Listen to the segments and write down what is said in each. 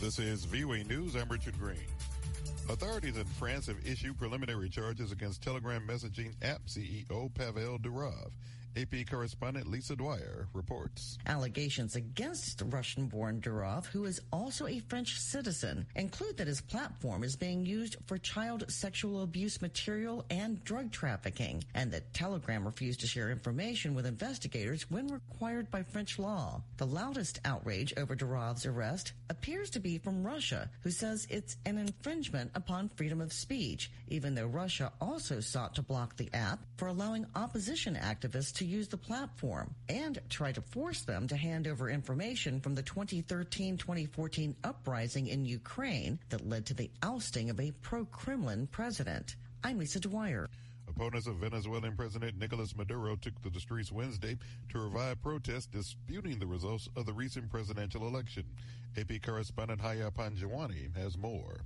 This is VOA News. I'm Richard Green. Authorities in France have issued preliminary charges against Telegram messaging app CEO Pavel Durov. AP correspondent Lisa Dwyer reports. Allegations against Russian-born Durov, who is also a French citizen, include that his platform is being used for child sexual abuse material and drug trafficking, and that Telegram refused to share information with investigators when required by French law. The loudest outrage over Durov's arrest appears to be from Russia, who says it's an infringement upon freedom of speech, even though Russia also sought to block the app for allowing opposition activists to use the platform and try to force them to hand over information from the 2013-2014 uprising in Ukraine that led to the ousting of a pro-Kremlin president. I'm Lisa Dwyer. Opponents of Venezuelan President Nicolas Maduro took to the streets Wednesday to revive protests disputing the results of the recent presidential election. AP correspondent Haya Panjwani has more.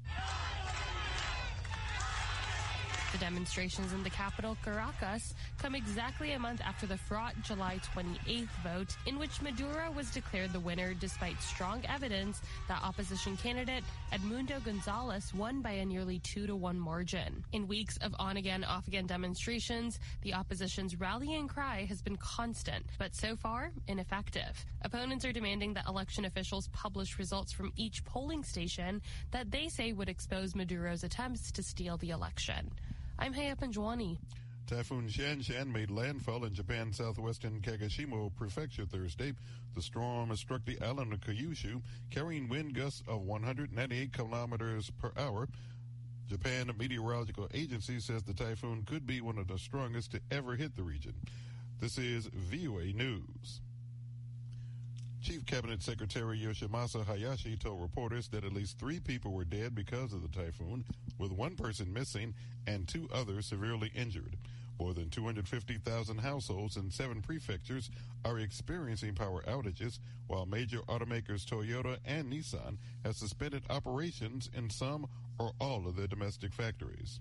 The demonstrations in the capital, Caracas, come exactly a month after the fraught July 28th vote in which Maduro was declared the winner despite strong evidence that opposition candidate Edmundo Gonzalez won by a nearly 2-to-1 margin. In weeks of on-again, off-again demonstrations, the opposition's rallying cry has been constant, but so far, ineffective. Opponents are demanding that election officials publish results from each polling station that they say would expose Maduro's attempts to steal the election. I'm Haya Panjwani. Typhoon Shanshan made landfall in Japan's southwestern Kagoshima Prefecture Thursday. The storm has struck the island of Kyushu, carrying wind gusts of 198 kilometers per hour. Japan Meteorological Agency says the typhoon could be one of the strongest to ever hit the region. This is VOA News. Chief Cabinet Secretary Yoshimasa Hayashi told reporters that at least 3 people were dead because of the typhoon, with 1 person missing and 2 others severely injured. More than 250,000 households in 7 prefectures are experiencing power outages, while major automakers Toyota and Nissan have suspended operations in some or all of their domestic factories.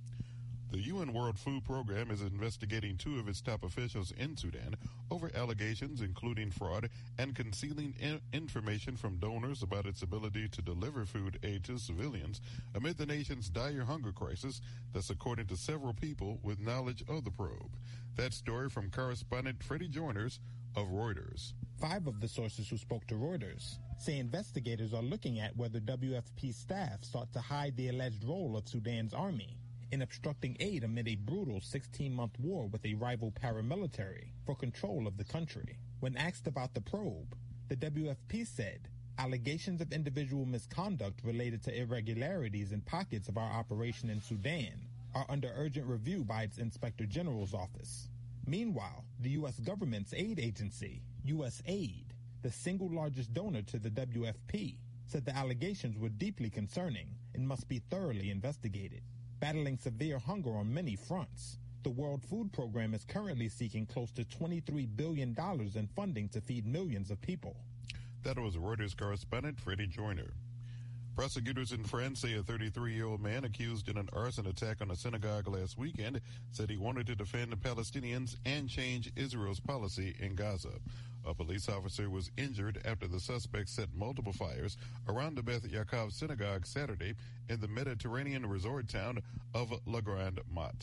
The UN World Food Program is investigating 2 of its top officials in Sudan over allegations including fraud and concealing information from donors about its ability to deliver food aid to civilians amid the nation's dire hunger crisis. That's according to several people with knowledge of the probe. That story from correspondent Freddie Joiners of Reuters. 5 of the sources who spoke to Reuters say investigators are looking at whether WFP staff sought to hide the alleged role of Sudan's army in obstructing aid amid a brutal 16-month war with a rival paramilitary for control of the country. When asked about the probe, the WFP said allegations of individual misconduct related to irregularities in pockets of our operation in Sudan are under urgent review by its Inspector General's office. Meanwhile, the U.S. government's aid agency, USAID, the single largest donor to the WFP, said the allegations were deeply concerning and must be thoroughly investigated. Battling severe hunger on many fronts, the World Food Program is currently seeking close to $23 billion in funding to feed millions of people. That was Reuters correspondent Freddie Joyner. Prosecutors in France say a 33-year-old man accused in an arson attack on a synagogue last weekend said he wanted to defend the Palestinians and change Israel's policy in Gaza. A police officer was injured after the suspect set multiple fires around the Beth Yaakov synagogue Saturday in the Mediterranean resort town of La Grande Motte.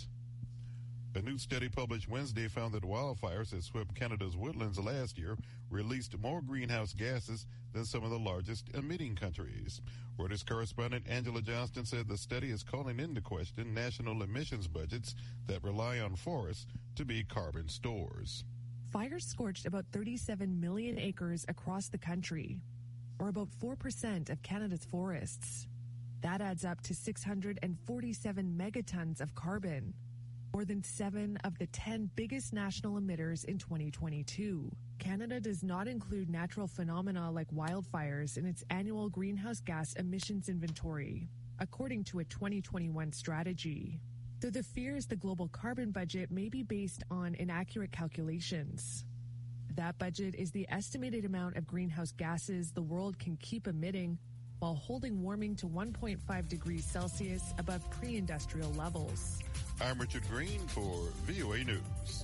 A new study published Wednesday found that wildfires that swept Canada's woodlands last year released more greenhouse gases than some of the largest emitting countries. Reuters correspondent Angela Johnston said the study is calling into question national emissions budgets that rely on forests to be carbon stores. Fires scorched about 37 million acres across the country, or about 4% of Canada's forests. That adds up to 647 megatons of carbon, more than 7 of the 10 biggest national emitters in 2022. Canada does not include natural phenomena like wildfires in its annual greenhouse gas emissions inventory, according to a 2021 strategy. Though the fear is the global carbon budget may be based on inaccurate calculations. That budget is the estimated amount of greenhouse gases the world can keep emitting while holding warming to 1.5 degrees Celsius above pre-industrial levels. I'm Richard Green for VOA News.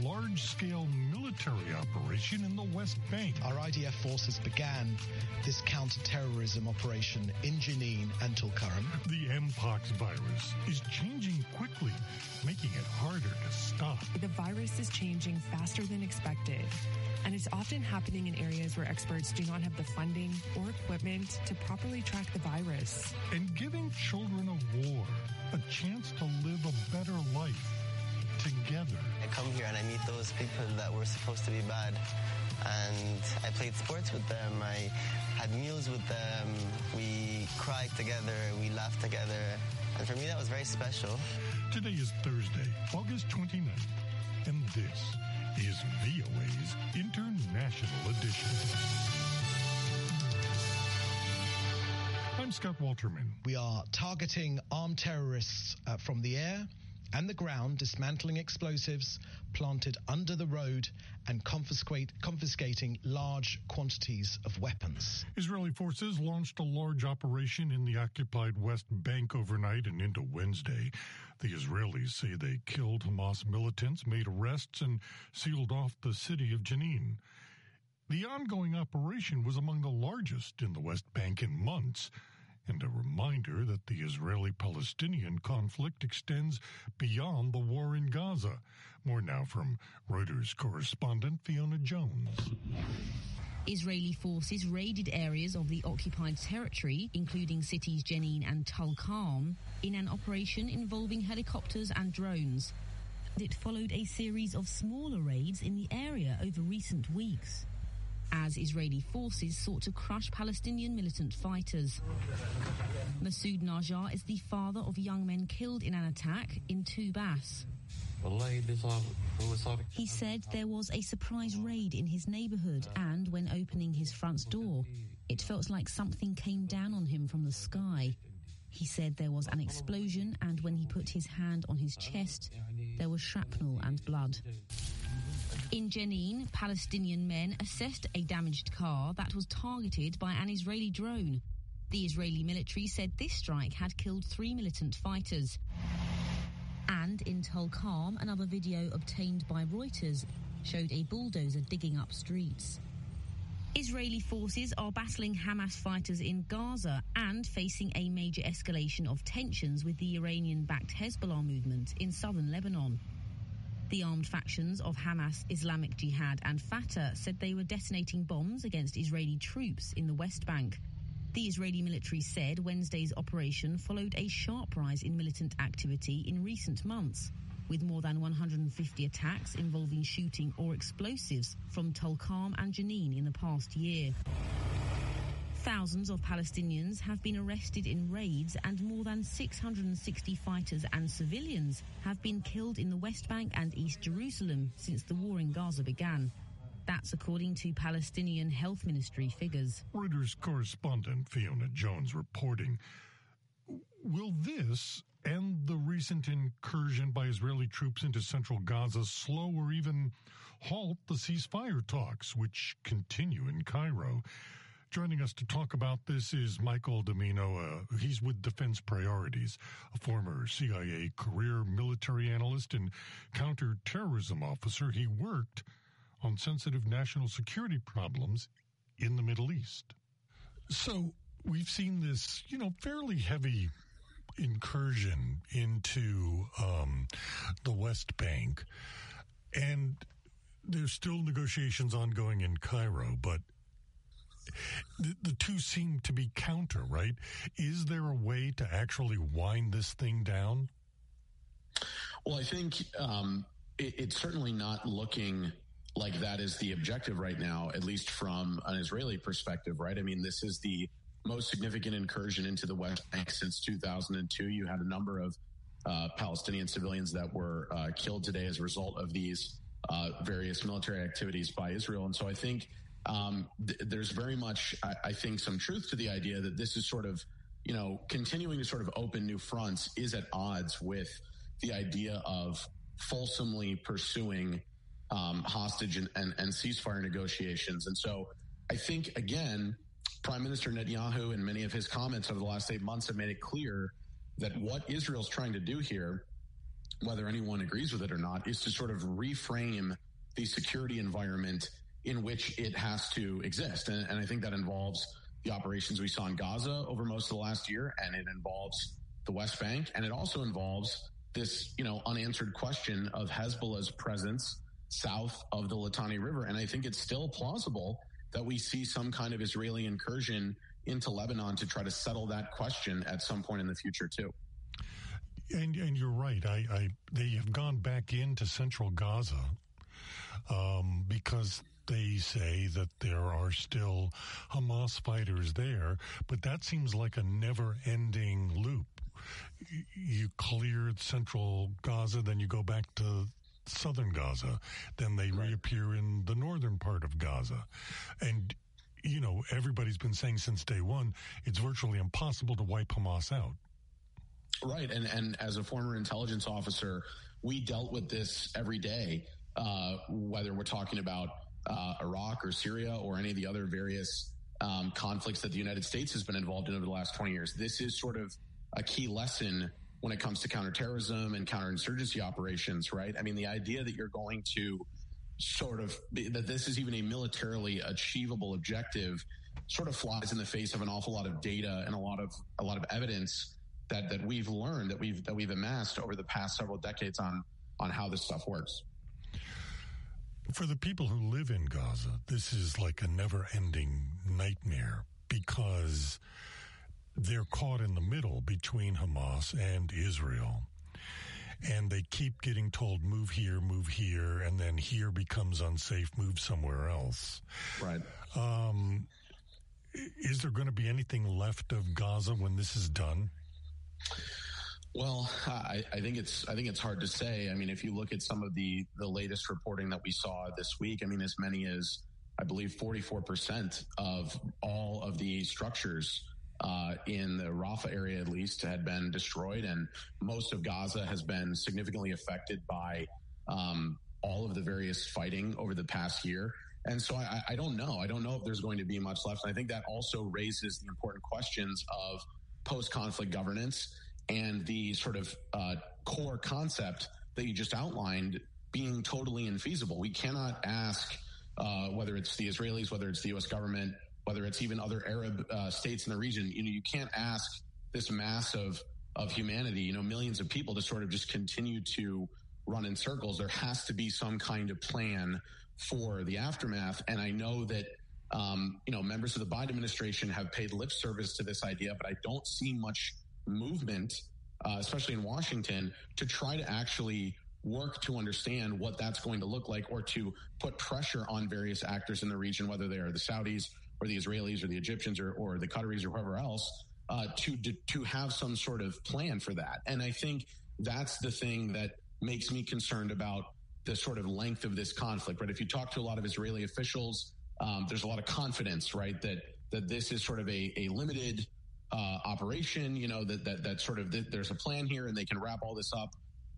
large-scale military operation in the West Bank. Our IDF forces began this counter-terrorism operation in Jenin and Tulkarm. The Mpox virus is changing quickly, making it harder to stop. The virus is changing faster than expected, and it's often happening in areas where experts do not have the funding or equipment to properly track the virus. And giving children of war a chance to live a better life together. I come here and I meet those people that were supposed to be bad, and I played sports with them, I had meals with them, we cried together, we laughed together, and for me that was very special. Today is Thursday, August 29th, and this is VOA's International Edition. I'm Scott Walterman. We are targeting armed terrorists from the air and the ground, dismantling explosives planted under the road and confiscating large quantities of weapons. Israeli forces launched a large operation in the occupied West Bank overnight and into Wednesday. The Israelis say they killed Hamas militants, made arrests, and sealed off the city of Jenin. The ongoing operation was among the largest in the West Bank in months, and a reminder that the Israeli-Palestinian conflict extends beyond the war in Gaza. More now from Reuters correspondent Fiona Jones. Israeli forces raided areas of the occupied territory, including cities Jenin and Tulkarm, in an operation involving helicopters and drones. It followed a series of smaller raids in the area over recent weeks, as Israeli forces sought to crush Palestinian militant fighters. Masoud Najjar is the father of young men killed in an attack in Tubas. He said there was a surprise raid in his neighborhood, and when opening his front door, it felt like something came down on him from the sky. He said there was an explosion, and when he put his hand on his chest, there was shrapnel and blood. In Jenin, Palestinian men assessed a damaged car that was targeted by an Israeli drone. The Israeli military said this strike had killed 3 militant fighters. And in Tulkarm, another video obtained by Reuters showed a bulldozer digging up streets. Israeli forces are battling Hamas fighters in Gaza and facing a major escalation of tensions with the Iranian-backed Hezbollah movement in southern Lebanon. The armed factions of Hamas, Islamic Jihad and Fatah said they were detonating bombs against Israeli troops in the West Bank. The Israeli military said Wednesday's operation followed a sharp rise in militant activity in recent months, with more than 150 attacks involving shooting or explosives from Tulkarm and Jenin in the past year. Thousands of Palestinians have been arrested in raids, and more than 660 fighters and civilians have been killed in the West Bank and East Jerusalem since the war in Gaza began. That's according to Palestinian Health Ministry figures. Reuters correspondent Fiona Jones reporting. Will this and the recent incursion by Israeli troops into central Gaza slow or even halt the ceasefire talks, which continue in Cairo? Joining us to talk about this is Michael Domino. He's with Defense Priorities, a former CIA career military analyst and counterterrorism officer. He worked on sensitive national security problems in the Middle East. So we've seen this, fairly heavy incursion into the West Bank, and there's still negotiations ongoing in Cairo, but the two seem to be counter, right? Is there a way to actually wind this thing down? Well, I think it's certainly not looking like that is the objective right now, at least from an Israeli perspective, right? I mean, this is the most significant incursion into the West Bank since 2002. You had a number of Palestinian civilians that were killed today as a result of these various military activities by Israel. And so I think there's very much, I think, some truth to the idea that this is sort of, continuing to sort of open new fronts is at odds with the idea of fulsomely pursuing hostage and ceasefire negotiations. And so I think, again, Prime Minister Netanyahu and many of his comments over the last 8 months have made it clear that what Israel's trying to do here whether anyone agrees with it or not, is to sort of reframe the security environment in which it has to exist. And I think that involves the operations we saw in Gaza over most of the last year, and it involves the West Bank, and it also involves this, unanswered question of Hezbollah's presence south of the Litani River. And I think it's still plausible that we see some kind of Israeli incursion into Lebanon to try to settle that question at some point in the future too. And you're right. They have gone back into central Gaza because they say that there are still Hamas fighters there, but that seems like a never-ending loop. You cleared central Gaza, then you go back to southern Gaza, then they reappear in the northern part of Gaza. And, everybody's been saying since day one, it's virtually impossible to wipe Hamas out. Right. And as a former intelligence officer, we dealt with this every day, whether we're talking about Iraq or Syria or any of the other various conflicts that the United States has been involved in over the last 20 years. This is sort of a key lesson when it comes to counterterrorism and counterinsurgency operations, right? I mean, the idea that you're going to that this is even a militarily achievable objective sort of flies in the face of an awful lot of data and a lot of evidence that we've learned, that we've amassed over the past several decades on how this stuff works. For the people who live in Gaza, this is like a never-ending nightmare because they're caught in the middle between Hamas and Israel. And they keep getting told, move here, and then here becomes unsafe, move somewhere else. Right. Is there going to be anything left of Gaza when this is done? Well, I think it's hard to say. I mean, if you look at some of the latest reporting that we saw this week, I mean, as many as, I believe, 44% of all of the structures in the Rafah area, at least, had been destroyed. And most of Gaza has been significantly affected by all of the various fighting over the past year. And so I don't know. I don't know if there's going to be much left. And I think that also raises the important questions of post-conflict governance and the sort of core concept that you just outlined being totally infeasible. We cannot ask whether it's the Israelis, whether it's the U.S. government, whether it's even other Arab states in the region. You can't ask this mass of humanity, millions of people, to sort of just continue to run in circles. There has to be some kind of plan for the aftermath. And I know that members of the Biden administration have paid lip service to this idea, but I don't see much movement, especially in Washington, to try to actually work to understand what that's going to look like, or to put pressure on various actors in the region, whether they are the Saudis or the Israelis or the Egyptians or the Qataris or whoever else, to have some sort of plan for that. And I think that's the thing that makes me concerned about the sort of length of this conflict, right? If you talk to a lot of Israeli officials, there's a lot of confidence, right, that this is sort of a limited operation, that sort of there's a plan here and they can wrap all this up,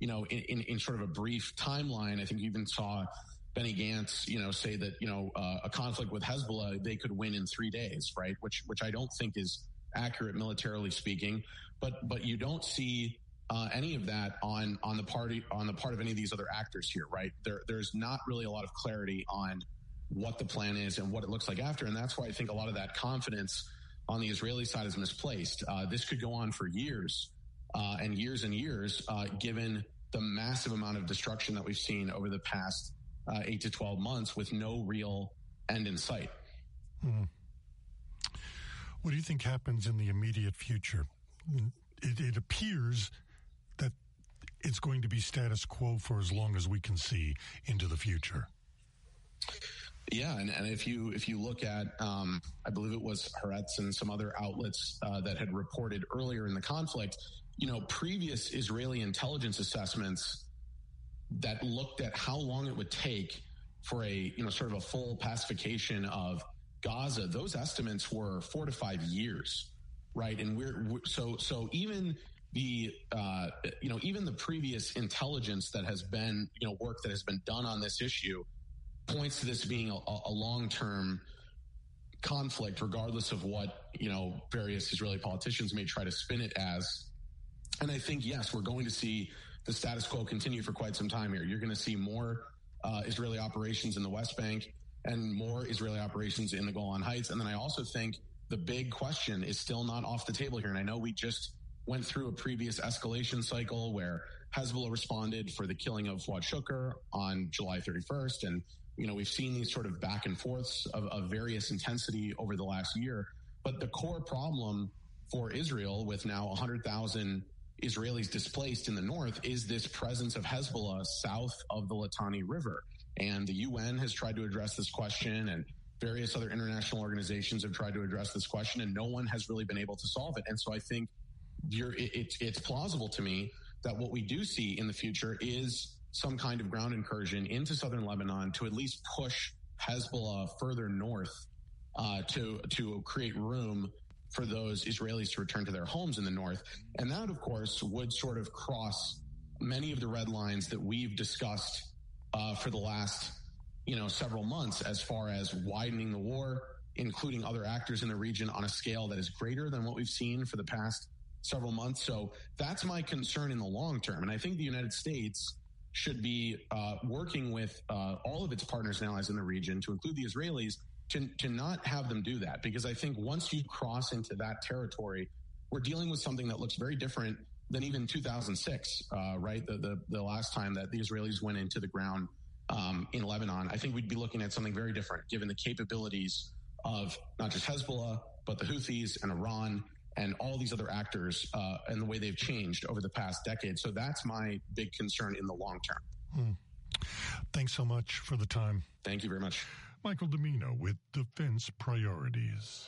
in sort of a brief timeline. I think you even saw Benny Gantz, say that, a conflict with Hezbollah, they could win in 3 days, right? Which I don't think is accurate militarily speaking, but you don't see any of that on the part of any of these other actors here, right? There's not really a lot of clarity on what the plan is and what it looks like after. And that's why I think a lot of that confidence on the Israeli side is misplaced. This could go on for years and years and years, given the massive amount of destruction that we've seen over the past 8 to 12 months with no real end in sight. What do you think happens in the immediate future? It appears that it's going to be status quo for as long as we can see into the future. Yeah, and if you look at, I believe it was Haaretz and some other outlets that had reported earlier in the conflict, previous Israeli intelligence assessments that looked at how long it would take for a, sort of a full pacification of Gaza, those estimates were 4 to 5 years, right? And so even the, even the previous intelligence that has been, work that has been done on this issue points to this being a long-term conflict, regardless of what, various Israeli politicians may try to spin it as. And I think, yes, we're going to see the status quo continue for quite some time here. You're going to see more Israeli operations in the West Bank and more Israeli operations in the Golan Heights. And then I also think the big question is still not off the table here. And I know we just went through a previous escalation cycle where Hezbollah responded for the killing of Fuad Shukr on July 31st. And, we've seen these sort of back and forths of various intensity over the last year. But the core problem for Israel, with now 100,000 Israelis displaced in the north, is this presence of Hezbollah south of the Litani River. And the UN has tried to address this question, and various other international organizations have tried to address this question, and no one has really been able to solve it. And so I think it's plausible to me that what we do see in the future is some kind of ground incursion into southern Lebanon to at least push Hezbollah further north to create room for those Israelis to return to their homes in the north. And that, of course, would sort of cross many of the red lines that we've discussed for the last, several months, as far as widening the war, including other actors in the region on a scale that is greater than what we've seen for the past several months. So that's my concern in the long term. And I think the United States should be working with all of its partners and allies in the region, to include the Israelis, to not have them do that. Because I think once you cross into that territory, we're dealing with something that looks very different than even 2006, right? The last time that the Israelis went into the ground in Lebanon. I think we'd be looking at something very different, given the capabilities of not just Hezbollah, but the Houthis and Iran and all these other actors and the way they've changed over the past decade. So that's my big concern in the long term. Thanks so much for the time. Thank you very much. Michael Dimino with Defense Priorities.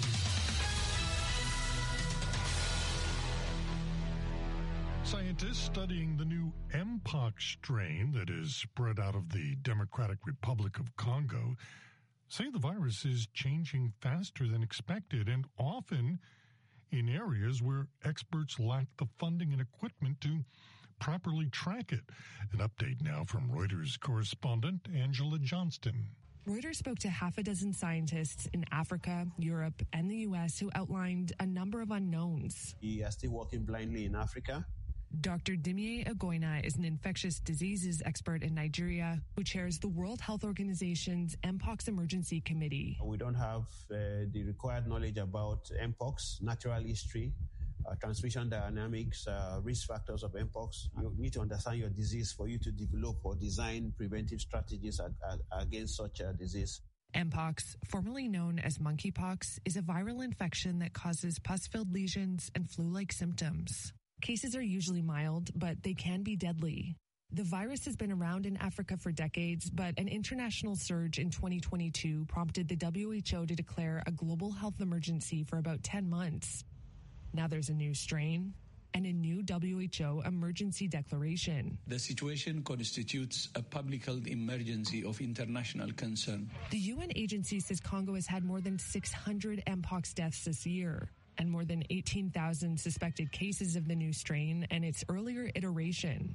Scientists studying the new Mpox strain that is spread out of the Democratic Republic of Congo say the virus is changing faster than expected, and often in areas where experts lack the funding and equipment to properly track it. An update now from Reuters correspondent Angela Johnston. Reuters spoke to half a dozen scientists in Africa, Europe, and the U.S. who outlined a number of unknowns. We are still working blindly in Africa. Dr. Dimiye Agoina is an infectious diseases expert in Nigeria who chairs the World Health Organization's Mpox Emergency Committee. We don't have the required knowledge about Mpox, natural history, transmission dynamics, risk factors of Mpox. You need to understand your disease for you to develop or design preventive strategies against such a disease. Mpox, formerly known as monkeypox, is a viral infection that causes pus-filled lesions and flu-like symptoms. Cases are usually mild, but they can be deadly. The virus has been around in Africa for decades, but an international surge in 2022 prompted the WHO to declare a global health emergency for about 10 months. Now there's a new strain and a new WHO emergency declaration. The situation constitutes a public health emergency of international concern. The UN agency says Congo has had more than 600 Mpox deaths this year, and more than 18,000 suspected cases of the new strain and its earlier iteration.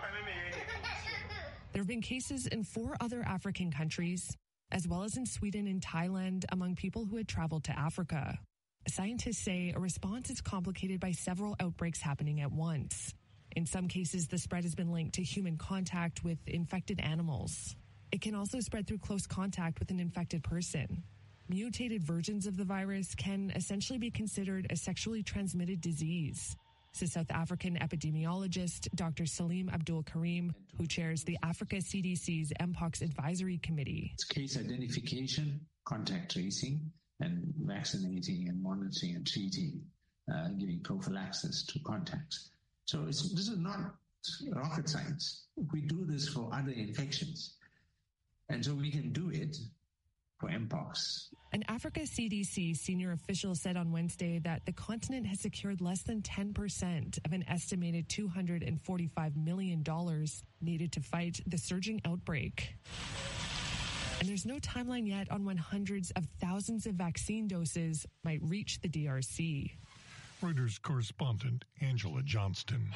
There have been cases in 4 other African countries, as well as in Sweden and Thailand, among people who had traveled to Africa. Scientists say a response is complicated by several outbreaks happening at once. In some cases, the spread has been linked to human contact with infected animals. It can also spread through close contact with an infected person. Mutated versions of the virus can essentially be considered a sexually transmitted disease, says South African epidemiologist Dr. Salim Abdul Karim, who chairs the Africa CDC's Mpox Advisory Committee. It's case identification, contact tracing, and vaccinating and monitoring and treating, giving prophylaxis to contacts. So this is not rocket science. We do this for other infections. And so we can do it for Mpox. An Africa CDC senior official said on Wednesday that the continent has secured less than 10% of an estimated $245 million needed to fight the surging outbreak. And there's no timeline yet on when hundreds of thousands of vaccine doses might reach the DRC. Reuters correspondent Angela Johnston.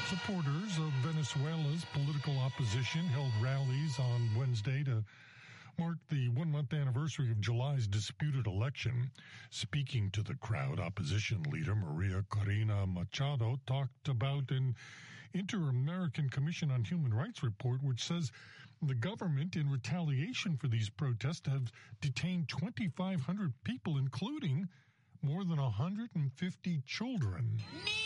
Supporters of Venezuela's political opposition held rallies on Wednesday to marked the one-month anniversary of July's disputed election. Speaking to the crowd, opposition leader Maria Corina Machado talked about an Inter-American Commission on Human Rights report, which says the government, in retaliation for these protests, have detained 2,500 people, including more than 150 children.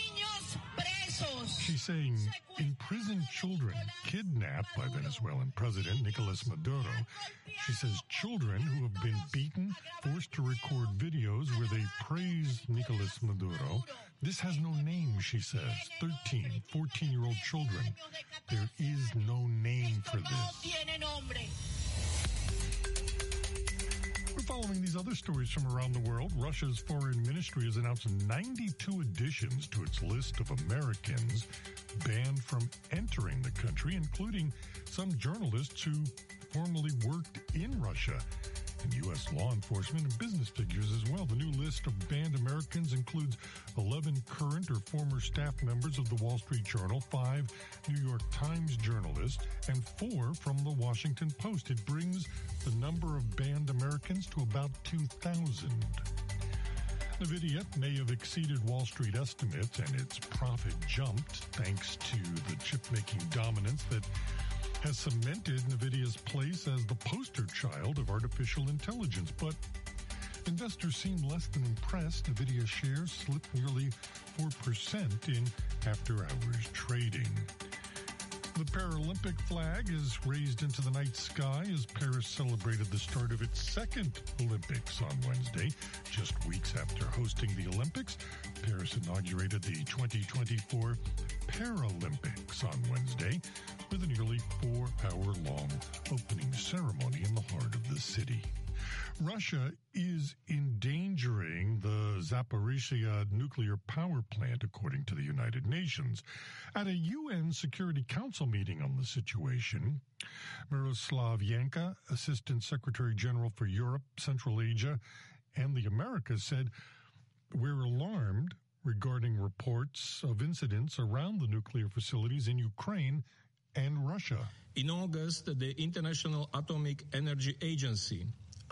She's saying imprisoned children kidnapped by Venezuelan President Nicolas Maduro. She says children who have been beaten, forced to record videos where they praise Nicolas Maduro. This has no name, she says. 13, 14-year-old children. There is no name for this. We're following these other stories from around the world. Russia's foreign ministry has announced 92 additions to its list of Americans banned from entering the country, including some journalists who formerly worked in Russia, and U.S. law enforcement and business figures as well. The new list of banned Americans includes 11 current or former staff members of the Wall Street Journal, 5 New York Times journalists, and 4 from the Washington Post. It brings the number of banned Americans to about 2,000. NVIDIA may have exceeded Wall Street estimates, and its profit jumped thanks to the chip-making dominance that has cemented NVIDIA's place as the poster child of artificial intelligence. But investors seem less than impressed. NVIDIA shares slipped nearly 4% in after-hours trading. The Paralympic flag is raised into the night sky as Paris celebrated the start of its second Olympics on Wednesday. Just weeks after hosting the Olympics, Paris inaugurated the 2024 Paralympics on Wednesday with a nearly 4-hour-long opening ceremony in the heart of the city. Russia is endangering the Zaporizhzhia nuclear power plant, according to the United Nations. At a UN Security Council meeting on the situation, Miroslav Yanka, Assistant Secretary General for Europe, Central Asia, and the Americas, said, "We're alarmed regarding reports of incidents around the nuclear facilities in Ukraine and Russia." In August, the International Atomic Energy Agency,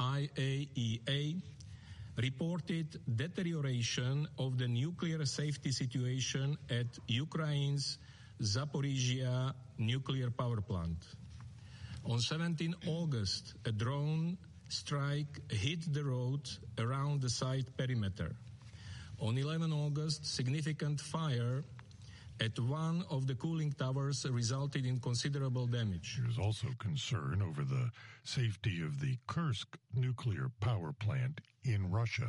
IAEA, reported deterioration of the nuclear safety situation at Ukraine's Zaporizhzhia nuclear power plant. On 17 August, a drone strike hit the road around the site perimeter. On 11 August, significant fire at one of the cooling towers resulted in considerable damage. There is also concern over the safety of the Kursk nuclear power plant in Russia.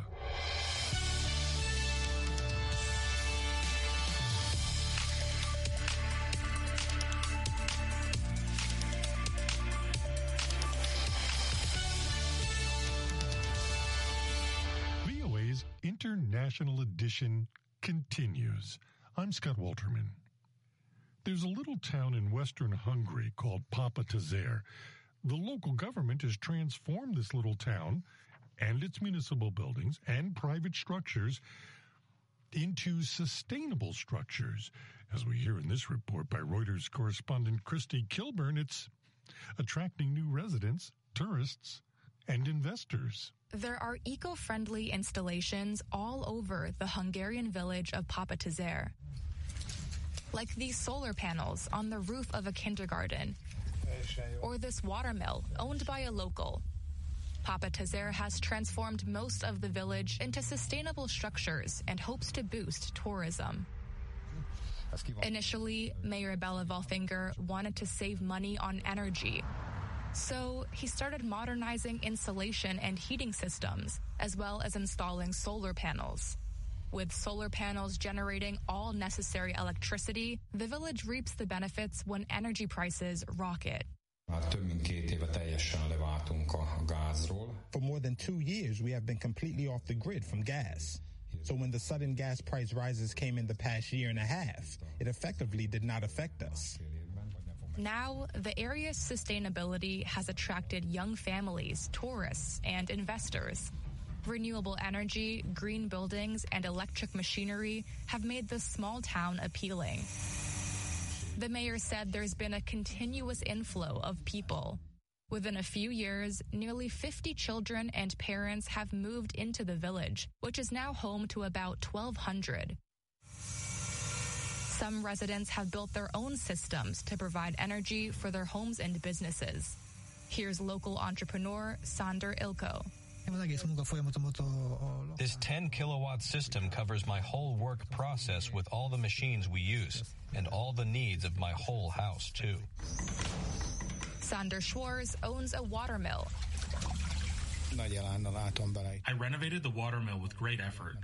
VOA's International Edition continues. I'm Scott Walterman. There's a little town in western Hungary called Papatezer. The local government has transformed this little town and its municipal buildings and private structures into sustainable structures. As we hear in this report by Reuters correspondent Christy Kilburn, it's attracting new residents, tourists, and investors. There are eco-friendly installations all over the Hungarian village of Papatezer, like these solar panels on the roof of a kindergarten, or this water mill owned by a local. Papatezer has transformed most of the village into sustainable structures and hopes to boost tourism. Initially, Mayor Bela Valfinger wanted to save money on energy, so he started modernizing insulation and heating systems, as well as installing solar panels. With solar panels generating all necessary electricity, the village reaps the benefits when energy prices rocket. For more than 2 years, we have been completely off the grid from gas. So when the sudden gas price rises came in the past year and a half, it effectively did not affect us. Now, the area's sustainability has attracted young families, tourists, and investors. Renewable energy, green buildings, and electric machinery have made this small town appealing. The mayor said there's been a continuous inflow of people. Within a few years, nearly 50 children and parents have moved into the village, which is now home to about 1,200. Some residents have built their own systems to provide energy for their homes and businesses. Here's local entrepreneur Sander Ilko. This 10-kilowatt system covers my whole work process with all the machines we use and all the needs of my whole house, too. Sander Schwarz owns a water mill. I renovated the water mill with great effort.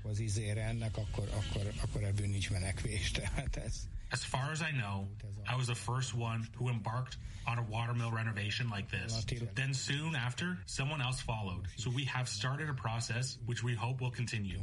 As far as I know, I was the first one who embarked on a water mill renovation like this. Then soon after, someone else followed. So we have started a process which we hope will continue.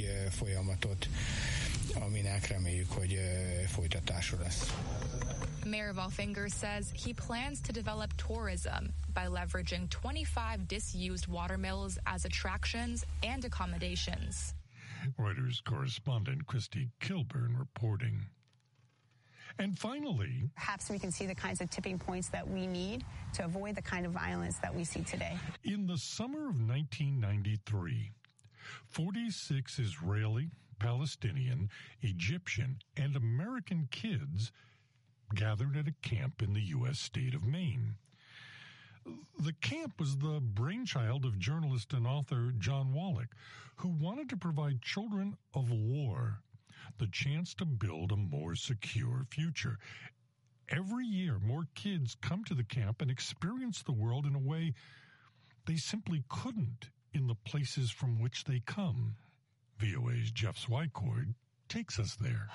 Mayor Valfinger says he plans to develop tourism by leveraging 25 disused water mills as attractions and accommodations. Reuters correspondent Christy Kilburn reporting. And finally, perhaps we can see the kinds of tipping points that we need to avoid the kind of violence that we see today. In the summer of 1993, 46 Israeli, Palestinian, Egyptian, and American kids gathered at a camp in the U.S. state of Maine. The camp was the brainchild of journalist and author John Wallach, who wanted to provide children of war the chance to build a more secure future. Every year, more kids come to the camp and experience the world in a way they simply couldn't in the places from which they come. VOA's Jeff Swycord takes us there.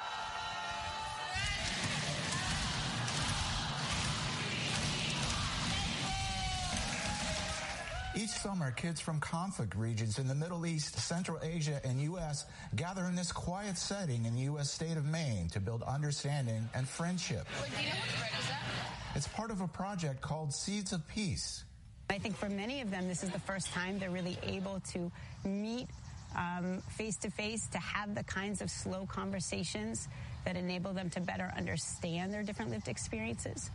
Each summer, kids from conflict regions in the Middle East, Central Asia, and U.S. gather in this quiet setting in the U.S. state of Maine to build understanding and friendship. It's part of a project called Seeds of Peace. I think for many of them, this is the first time they're really able to meet face-to-face, to have the kinds of slow conversations that enable them to better understand their different lived experiences.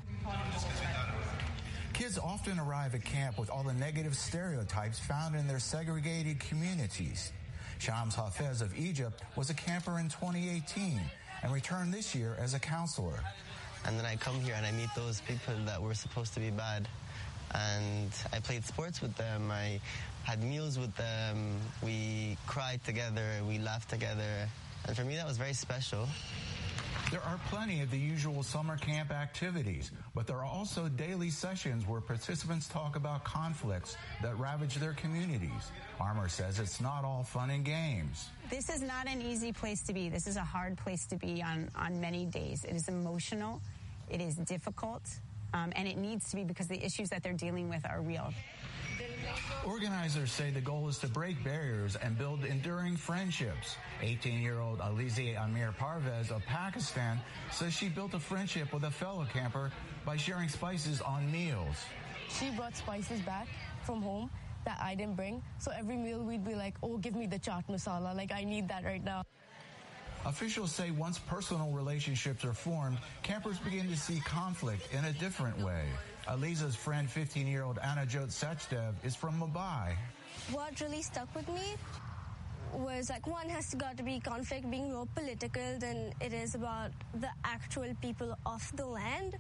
Kids often arrive at camp with all the negative stereotypes found in their segregated communities. Shams Hafez of Egypt was a camper in 2018 and returned this year as a counselor. And then I come here and I meet those people that were supposed to be bad. And I played sports with them. I had meals with them. We cried together. We laughed together. And for me, that was very special. There are plenty of the usual summer camp activities, but there are also daily sessions where participants talk about conflicts that ravage their communities. Armour says it's not all fun and games. This is not an easy place to be. This is a hard place to be on many days. It is emotional, it is difficult, and it needs to be because the issues that they're dealing with are real. Organizers say the goal is to break barriers and build enduring friendships. 18-year-old Alize Amir Parvez of Pakistan says she built a friendship with a fellow camper by sharing spices on meals. She brought spices back from home that I didn't bring. So every meal we'd be like, oh, give me the chaat masala. Like, I need that right now. Officials say once personal relationships are formed, campers begin to see conflict in a different way. Aliza's friend, 15-year-old Anajot Sachdev, is from Mumbai. What really stuck with me was, like, one has got to be conflict being more political than it is about the actual people of the land.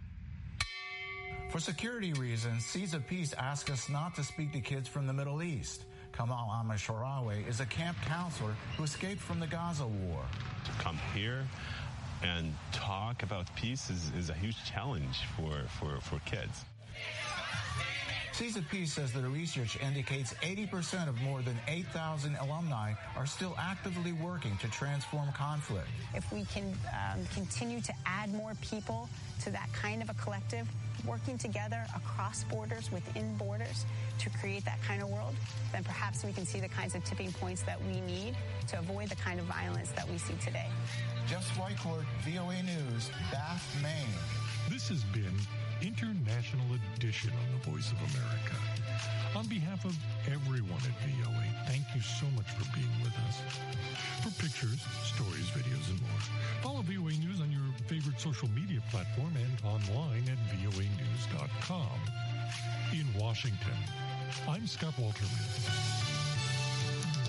For security reasons, Seeds of Peace ask us not to speak to kids from the Middle East. Kamal Ahmad-Sharawi is a camp counselor who escaped from the Gaza war. To come here and talk about peace is a huge challenge for kids. Seeds of Peace says that the research indicates 80% of more than 8,000 alumni are still actively working to transform conflict. If we can continue to add more people to that kind of a collective, working together across borders, within borders, to create that kind of world, then perhaps we can see the kinds of tipping points that we need to avoid the kind of violence that we see today. Jeff Swycord, VOA News, Bath, Maine. This has been International Edition on the Voice of America. On behalf of everyone at VOA, thank you so much for being with us. For pictures, stories, videos, and more, follow VOA News on your favorite social media platform and online at voanews.com. In Washington, I'm Scott Walter.